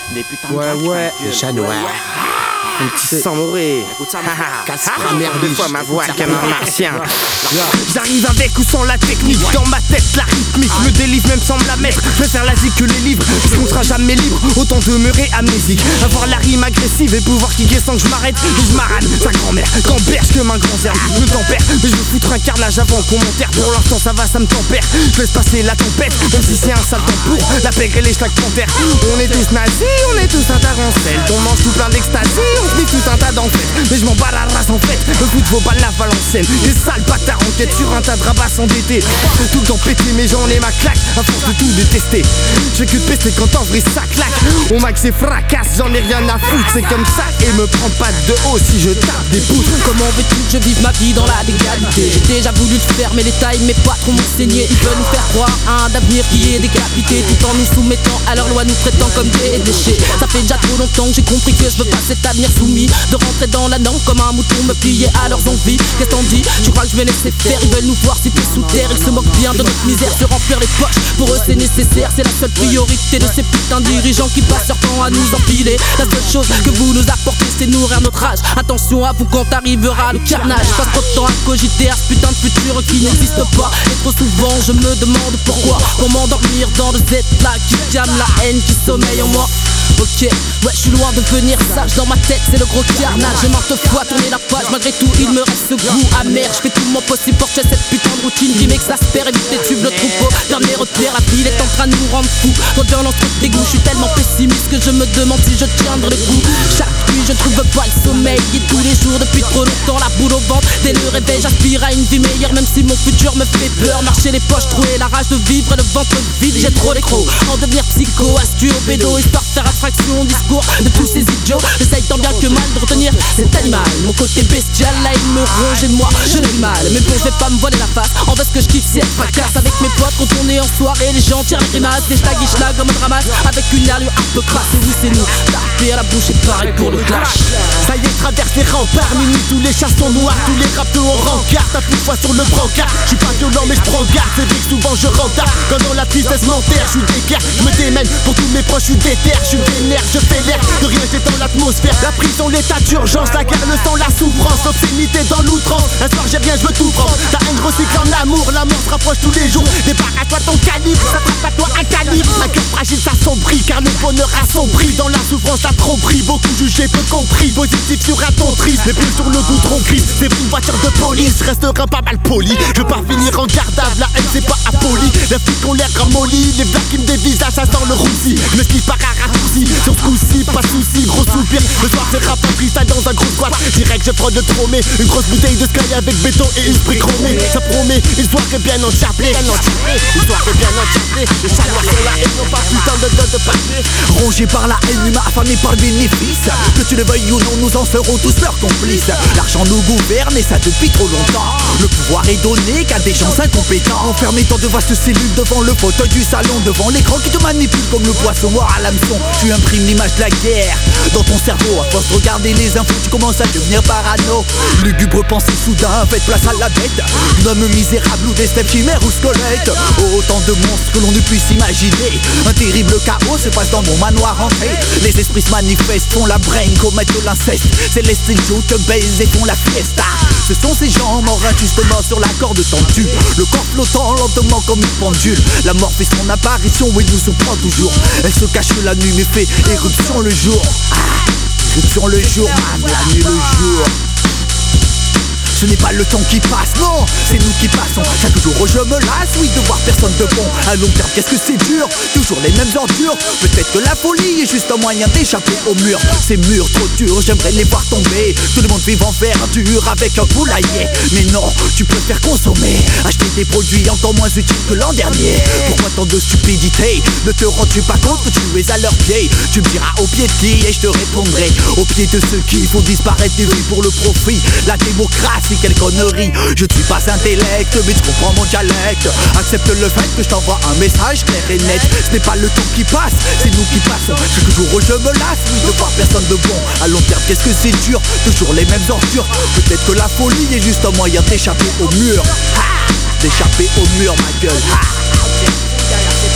Des putains de Ouais, le chat noir. Un petit sang mouré. Casse-moi merde de fois ma voix comme un martien. J'arrive avec ou sans la technique. Dans ma tête la rythmique me délivre même sans me la mettre. Je préfère l'Asie que les livres. On sera jamais libre, autant demeurer amnésique. Avoir la rime agressive et pouvoir kicker sans que je m'arrête. Et je marane, sa grand-mère, gamberge comme un grand zerne. Me tempère, mais je veux foutre un carnage avant commentaire. Pour l'instant ça va, ça me tempère. Je laisse passer la tempête, même si c'est un sale temps pour la pègre et les schlags panthères. On est tous nazis, on est tous un tarentelle. On mange tout plein d'extasie, on se met tout un tas d'enfêtes. Mais je m'en bats la race en fait. Le foot vaut pas la Valenciennes. Des sales bâtards en quête sur un tas de rabats s'endetter. Tout le temps pété, mais j'en ai ma claque. À force de tout détester, je fais que de pester quand en vrai ça claque. On max et fracasse, j'en ai rien à foutre. C'est comme ça et me prends pas de haut si je tape des poutres. Comment veux-tu que je vive ma vie dans la légalité? J'ai déjà voulu le faire mais les tailles mes patrons m'ont saigné. Ils veulent nous faire croire à un avenir qui est décapité, tout en nous soumettant à leurs lois, nous traitant comme des déchets. Ça fait déjà trop longtemps que j'ai compris que je veux pas cet avenir soumis, de rentrer dans la norme comme un mouton, me plier à leurs envies. Qu'est-ce t'en dis? Tu crois que je vais laisser faire? Ils veulent nous voir si sous terre. Ils se moquent bien de notre misère, se remplir les poches. Pour eux c'est nécessaire, c'est la seule priorité de ces putains de dirigeants qui passent leur temps à nous empiler. La seule chose que vous nous apportez c'est nourrir notre rage. Attention à vous quand arrivera le carnage. Je passe trop de temps à cogiter à ce putain de futur qui n'existe pas. Et trop souvent je me demande pourquoi. Pour m'endormir dans le Z-là qui calme la haine qui sommeille en moi. Ok, ouais, je suis loin de devenir sage. Dans ma tête, c'est le gros carnage. J'ai maintes fois tourné la page. Malgré tout, il me reste ce goût amer. Je fais tout mon possible pour tuer cette putain de routine qui m'exaspère. Éviter de suivre le troupeau. Dernier repère, la ville est en train de nous rendre fous. Trop de violence, trop de dégoût. Je suis tellement pessimiste que je me demande si je tiendrai le coup. Chaque nuit, je trouve pas le sommeil. Et tous les jours, depuis trop longtemps, la boule au ventre. Dès le réveil, j'aspire à une vie meilleure. Même si mon futur me fait peur. Marcher les poches trouées, la rage de vivre et le ventre vide. J'ai trop l'écro. En devenir psycho, astuce au bédo. Histoire de faire abstraction, discours de tous ces idiots. J'essaye tant bien que mal de retenir cet animal. Mon côté bestial, là il me ronge et moi je l'ai mal. Mais bon, je vais pas me voiler la face. En fait, ce que je kiffe, c'est être fracasse. Avec mes potes, quand on est en soirée, les gens tirent les grimaces. Des schlag et schlag comme un ramasse. Avec une allure un peu crasse. Et oui, c'est nous. Taper à la bouche et pareil pour le clash. Ça y est, je traverse les remparts. Minuit, tous les chats sont noirs. Tous les rappeurs en rencard. T'as plus de fois sur le brancard. Je suis pas violent, mais je prends garde. C'est vrai que souvent je rentre. Quand dans la tristesse m'enterre, je suis d'éclair. Je me démène pour tous mes proches, je suis déter. Je suis vénère, je fais l'air. De rien, j'ai dans l'atmosphère. La prison, l'état d'urgence. La guerre, le sang, la souffrance. L'obscénité dans l'outrance. Un soir, j'ai rien, je veux tout prendre. T'as un gros cycle en amour. La mort se rapproche tous les jours. Débarque à toi ton calibre. Ça frappe à toi un calibre. Un cœur fragile, ça s'assombrit. Car le bonheur assombrit. Dans la souffrance, la tromperie. Beaucoup jugé, peu compris. Positif sur un ton triste. Les plus sur le goudron gris. C'est une voiture de police. Restera pas mal poli. Je veux pas finir en gardable. La haine, c'est pas appoli. Les flics ont l'air ramollis. Les blagues qui me dévisagent, ça sent le roussi. Je me skis par un raccourci. Sur ce coup-ci, pas de soucis, gros soupir. Le soir, c'est rap en freestyle dans un gros squat. Direct, je prends le tromé. Une grosse bouteille de Sky avec béton et une brique chromée. Ça promet une soirée bien enchappée. Une soirée bien enchappée. Le chaleur sur la haine, non pas putain de papier. Rongé par la haine, humain affamé par le bénéfice. Que tu le veuilles ou non, nous en serons tous leurs complices. L'argent nous gouverne et ça depuis trop longtemps. Le pouvoir est donné qu'à des gens incompétents. Enfermés dans de vastes cellules devant le fauteuil du salon. Devant l'écran qui te manipule comme le poisson mort à l'hameçon. Tu imprimes l'image de la guerre dans ton cerveau. À force de regarder les infos, tu commences à devenir parano. Lugubre pensée soudain, faites place à la bête. Un homme misérable ou des steppes chimères ou squelettes. Autant de monstres que l'on ne puisse imaginer. Un terrible chaos se passe dans mon manoir hanté. Les esprits se manifestent, font la brain, commettent de l'inceste. Célestine joue, te baise et font la fiesta. Ce sont ces gens morts injustement sur la corde tendue. Le corps flottant lentement comme une pendule. La mort fait son apparition et nous surprend toujours. Elle se cache la nuit mais fait éruption le jour. Éruption le jour, man, la nuit le jour. Ce n'est pas le temps qui passe, non, c'est nous qui passons. Chaque jour je me lasse, oui, de voir personne de bon. À long terme, qu'est-ce que c'est dur, toujours les mêmes ordures. Peut-être que la folie est juste un moyen d'échapper au mur. Ces murs trop durs, j'aimerais les voir tomber. Tout le monde vive en verdure avec un poulailler. Mais non, tu préfères consommer, acheter des produits encore moins utiles que l'an dernier. Pourquoi tant de stupidité? Ne te rends-tu pas compte que tu es à leurs pieds? Tu me diras au pied de qui et je te répondrai au pied de ceux qui font disparaître des vies pour le profit. La démocratie, quelle connerie. Je ne suis pas intellect, mais tu comprends mon dialecte. Accepte le fait que je t'envoie un message clair et net. Ce n'est pas le temps qui passe, c'est nous qui passons. Chaque jour où je me lasse, oui, de voir personne de bon. À long terme, qu'est-ce que c'est dur, toujours les mêmes ordures. Peut-être que la folie est juste un moyen d'échapper au mur. D'échapper au mur, ma gueule.